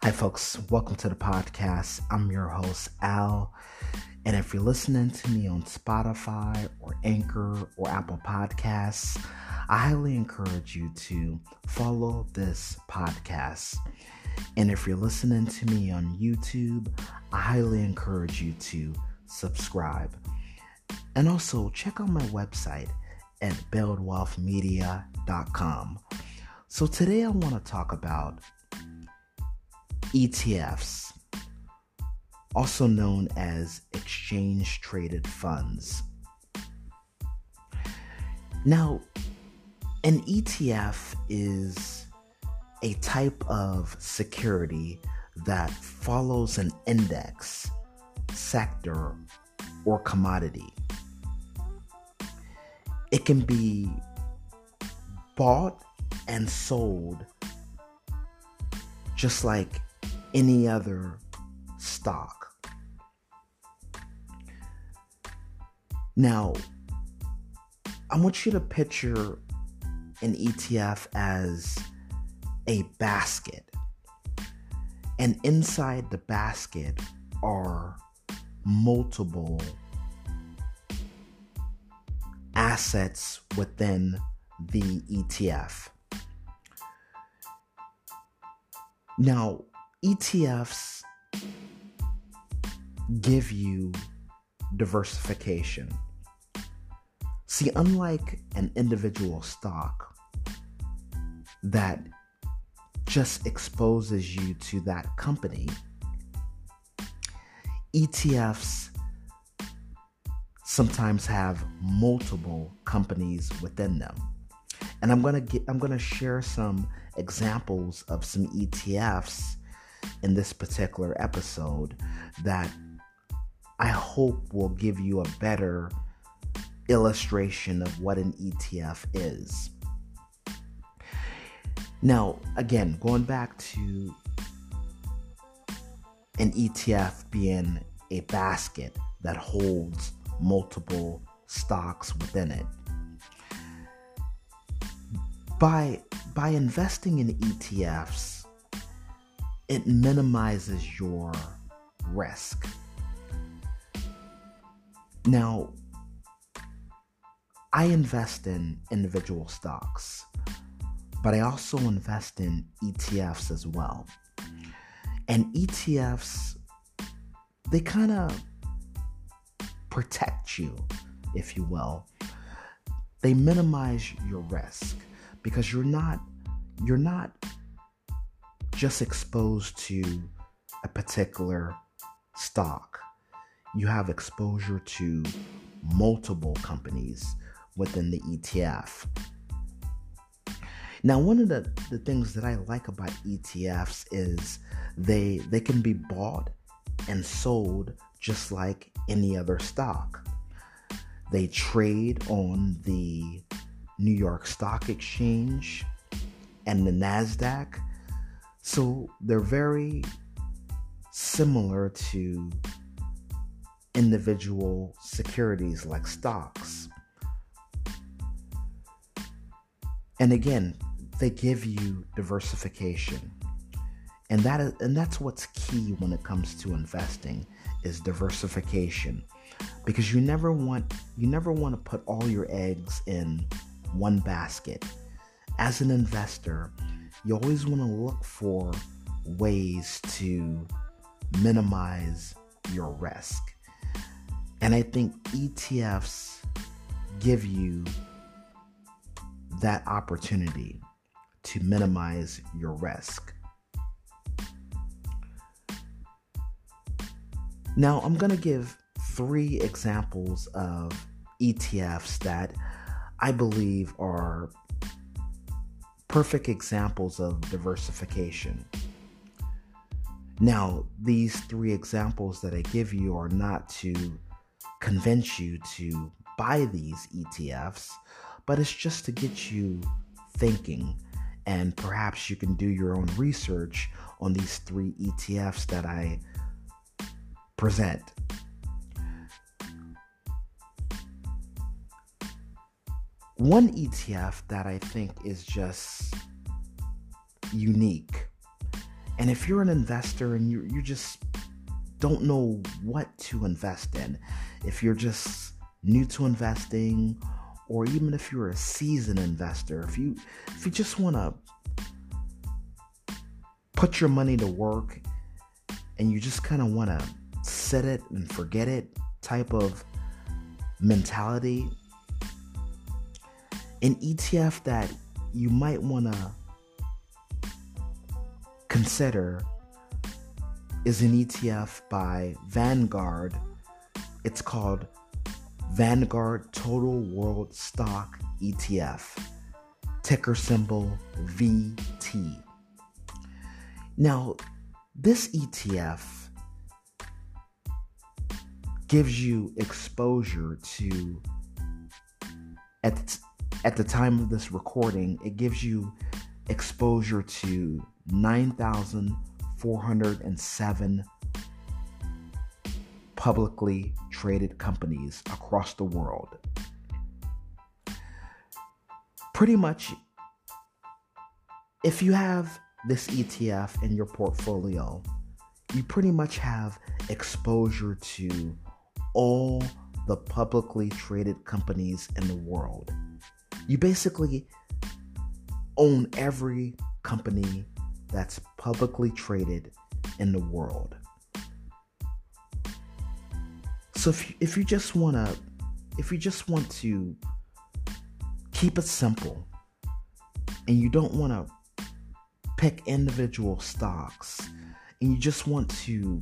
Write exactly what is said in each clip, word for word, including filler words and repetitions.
Hi, folks. Welcome to the podcast. I'm your host, Al. And if you're listening to me on Spotify or Anchor or Apple Podcasts, I highly encourage you to follow this podcast. And if you're listening to me on YouTube, I highly encourage you to subscribe. And also check out my website at build wealth media dot com. So today I want to talk about E T Fs, also known as exchange traded funds. Now, an E T F is a type of security that follows an index, sector, or commodity. It can be bought and sold just like any other stock. Now, I want you to picture an E T F as a basket. And inside the basket are multiple assets within the E T F. Now, E T Fs give you diversification. See, unlike an individual stock that just exposes you to that company, E T Fs sometimes have multiple companies within them. And I'm gonna get I'm gonna share some examples of some E T Fs in this particular episode that I hope will give you a better illustration of what an E T F is. Now, again, going back to an E T F being a basket that holds multiple stocks within it. By, by investing in E T Fs, it minimizes your risk. Now, I invest in individual stocks, but I also invest in E T Fs as well. And E T Fs, they kind of protect you, if you will. They minimize your risk because you're not you're not just exposed to a particular stock. You have exposure to multiple companies within the E T F. Now, one of the, the things that I like about E T Fs is they they can be bought and sold just like any other stock. They trade on the New York Stock Exchange and the NASDAQ. So they're very similar to individual securities like stocks. And again, they give you diversification. And that is, and that's what's key when it comes to investing is diversification. Because you never want you never want to put all your eggs in one basket. As an investor, you always want to look for ways to minimize your risk. And I think E T Fs give you that opportunity to minimize your risk. Now, I'm going to give three examples of E T Fs that I believe are perfect examples of diversification. Now, these three examples that I give you are not to convince you to buy these E T Fs, but it's just to get you thinking, and perhaps you can do your own research on these three E T Fs that I present. One E T F that I think is just unique And if you're an investor and you you just don't know what to invest in, if you're just new to investing, or even if you're a seasoned investor, if you if you just want to put your money to work and you just kind of want to set it and forget it type of mentality, an E T F that you might want to consider is an E T F by Vanguard. It's called Vanguard Total World Stock E T F, ticker symbol V T. Now, this E T F gives you exposure to, at, at the time of this recording, it gives you exposure to nine thousand four hundred seven publicly traded companies across the world. Pretty much, if you have this E T F in your portfolio, you pretty much have exposure to all the publicly traded companies in the world. You basically own every company that's publicly traded in the world. So if you, if you just want to if you just want to keep it simple and you don't want to pick individual stocks and you just want to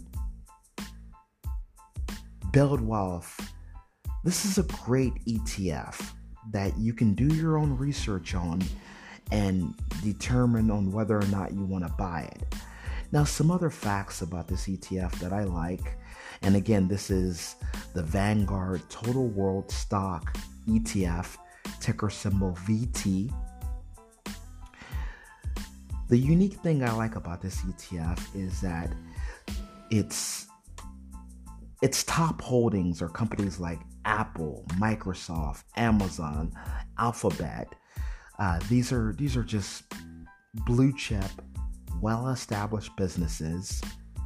build wealth, this is a great E T F that you can do your own research on and determine on whether or not you want to buy it. Now, some other facts about this E T F that I like, and again, this is the Vanguard Total World Stock E T F, ticker symbol V T. The unique thing I like about this E T F is that its its top holdings are companies like Apple, Microsoft, Amazon, Alphabet. Uh, these are these are just blue chip, well-established businesses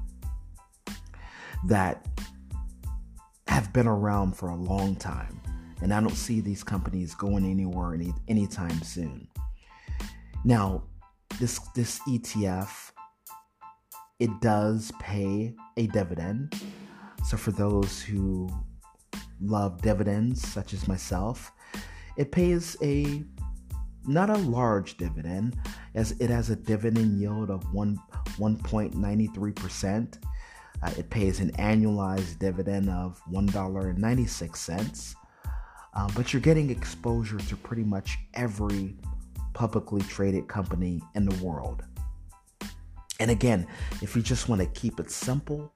that have been around for a long time, and I don't see these companies going anywhere any anytime soon. Now, this this E T F, it does pay a dividend. So for those who love dividends, such as myself, it pays a not a large dividend, as it has a dividend yield of one one point nine three percent. Uh, it pays an annualized dividend of one dollar and ninety-six cents. Uh, but you're getting exposure to pretty much every publicly traded company in the world. And again, if you just want to keep it simple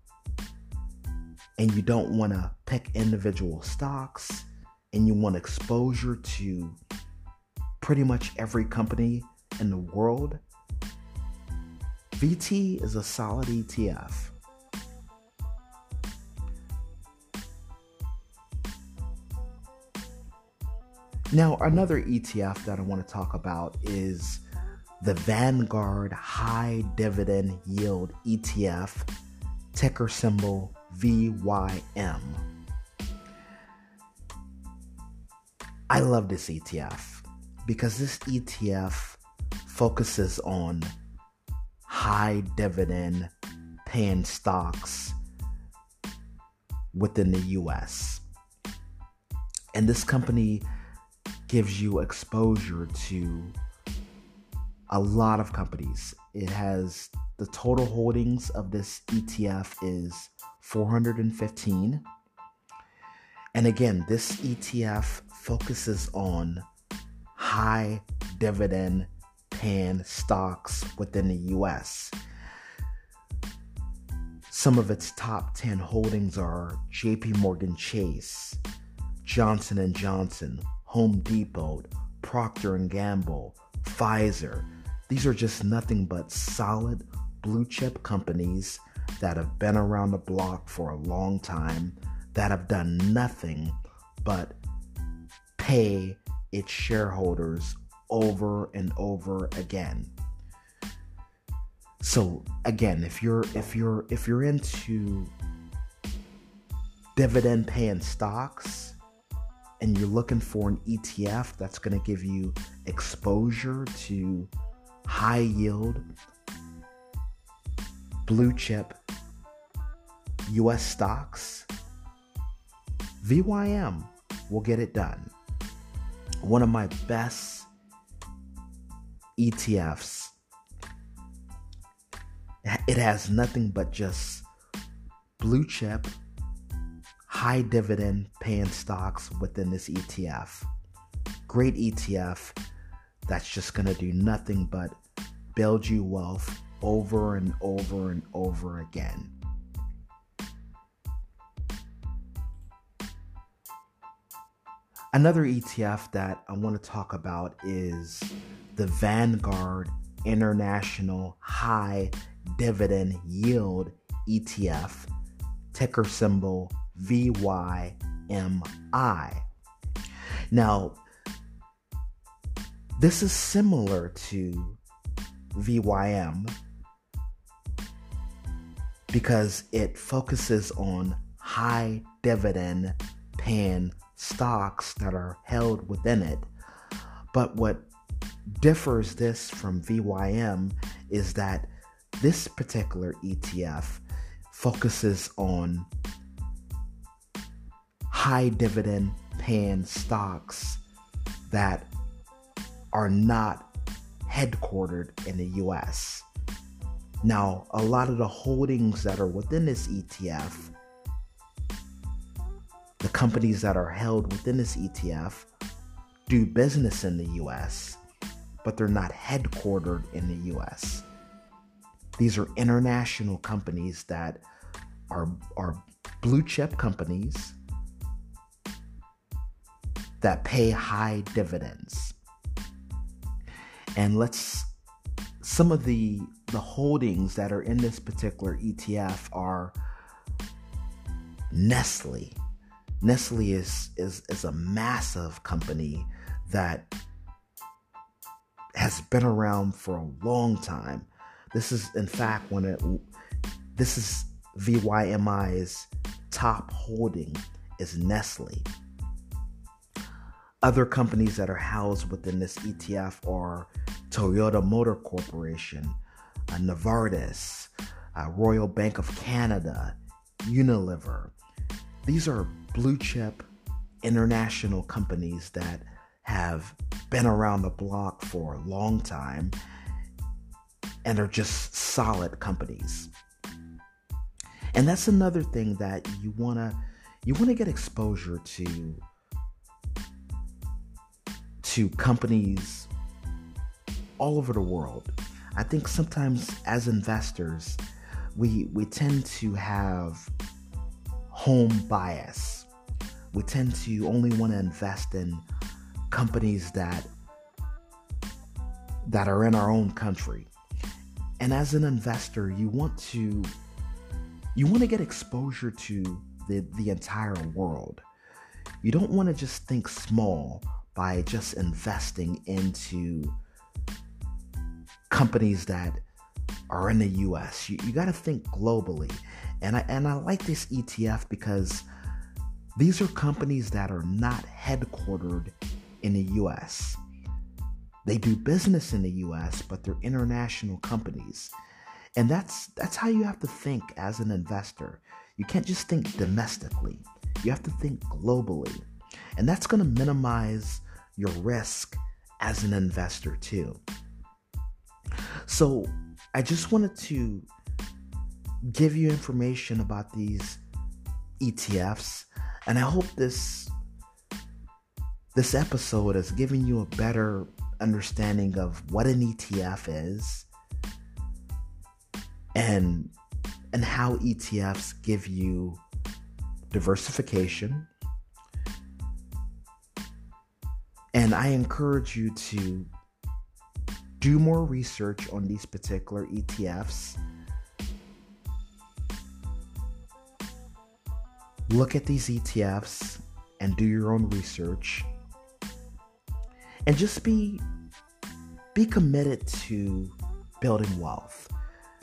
and you don't want to pick individual stocks and you want exposure to pretty much every company in the world, V T is a solid E T F. Now, another E T F that I want to talk about is the Vanguard High Dividend Yield E T F, ticker symbol V Y M. I love this E T F because this E T F focuses on high dividend paying stocks within the U S. And this company gives you exposure to a lot of companies. It has the total holdings of this E T F is four hundred fifteen. And again, this E T F focuses on high dividend paying stocks within the U S. Some of its top ten holdings are J P Morgan Chase, Johnson and Johnson, Home Depot, Procter and Gamble, Pfizer. These are just nothing but solid blue chip companies that have been around the block for a long time, that have done nothing but pay its shareholders over and over again. So again, if you're if you're if you're into dividend paying stocks and you're looking for an E T F that's going to give you exposure to high yield blue chip U S stocks, V Y M will get it done. One of my best E T Fs. It has nothing but just blue chip, high dividend paying stocks within this E T F. Great E T F that's just going to do nothing but build you wealth over and over and over again. Another E T F that I want to talk about is the Vanguard International High Dividend Yield E T F, ticker symbol V Y M I. Now, this is similar to V Y M because it focuses on high dividend paying stocks that are held within it. But what differs this from V Y M is that this particular E T F focuses on high dividend paying stocks that are not headquartered in the U S. Now, a lot of the holdings that are within this E T F, the companies that are held within this E T F, do business in the U S, but they're not headquartered in the U S. These are international companies that are, are blue chip companies that pay high dividends. And let's, some of the, the holdings that are in this particular E T F are Nestle. Nestle is, is, is a massive company that has been around for a long time. This is, in fact, when it, this is V Y M I's top holding is Nestle. Other companies that are housed within this E T F are Toyota Motor Corporation, uh, Novartis, uh, Royal Bank of Canada, Unilever. These are blue chip international companies that have been around the block for a long time and are just solid companies. And that's another thing that you want to you want to get exposure to to companies all over the world. I think sometimes as investors, we we tend to have home bias. We tend to only want to invest in companies that that are in our own country. And as an investor, you want to you want to get exposure to the, the entire world. You don't want to just think small by just investing into companies that are in the U S. You, you got to think globally. And I and I like this E T F because these are companies that are not headquartered in the U S. They do business in the U S, but they're international companies. And that's that's how you have to think as an investor. You can't just think domestically. You have to think globally. And that's going to minimize your risk as an investor too. So I just wanted to give you information about these E T Fs, and I hope this this episode has given you a better understanding of what an E T F is and and how E T Fs give you diversification. And I encourage you to do more research on these particular E T Fs. Look at these E T Fs and do your own research. And just be, be committed to building wealth.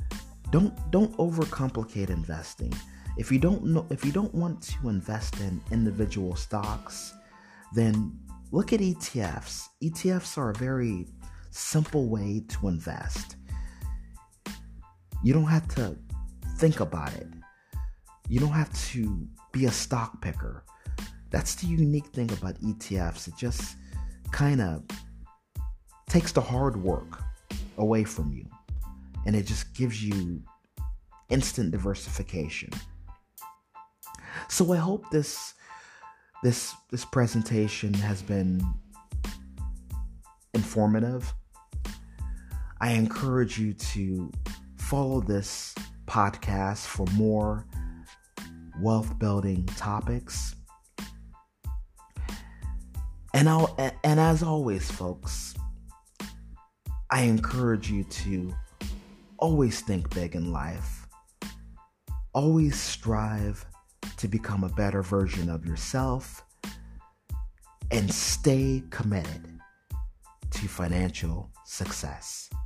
Don't don't overcomplicate investing. If you don't know if you don't want to invest in individual stocks, then look at E T Fs. E T Fs are a very simple way to invest. You don't have to think about it. You don't have to be a stock picker. That's the unique thing about E T Fs. It just kind of takes the hard work away from you, and it just gives you instant diversification. So I hope this this this presentation has been informative. I encourage you to follow this podcast for more wealth building topics. And I'll, and as always, folks, I encourage you to always think big in life. Always strive to become a better version of yourself, and stay committed to financial success.